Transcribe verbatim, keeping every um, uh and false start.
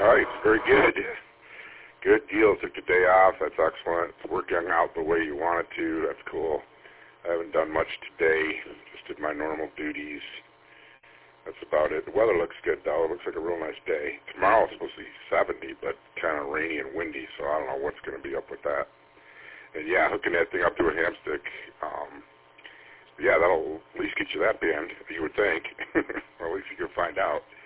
right, very good. Good deal. Took the day off. That's excellent. It's working out the way you want it to. That's cool. I haven't done much today. Just did my normal duties. That's about it. The weather looks good, though. It looks like a real nice day. Tomorrow's supposed to be seventy, but kind of rainy and windy, so I don't know what's going to be up with that. And, yeah, hooking that thing up to a hamstick, um, yeah, that'll at least get you that band, you would think. Or at least you can find out.